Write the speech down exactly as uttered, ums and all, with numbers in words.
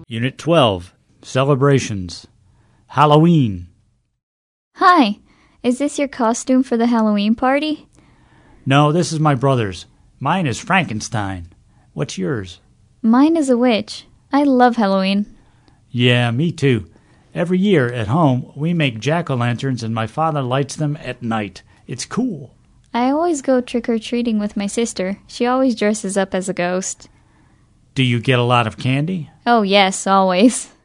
Unit twelve, Celebrations. Halloween. Hi, is this your costume for the Halloween party? No, this is my brother's. Mine is Frankenstein. What's yours? Mine is a witch. I love Halloween. Yeah, me too. Every year at home, we make jack-o'-lanterns and my father lights them at night. It's cool. I always go trick-or-treating with my sister. She always dresses up as a ghost. Do you get a lot of candy? Oh yes, always.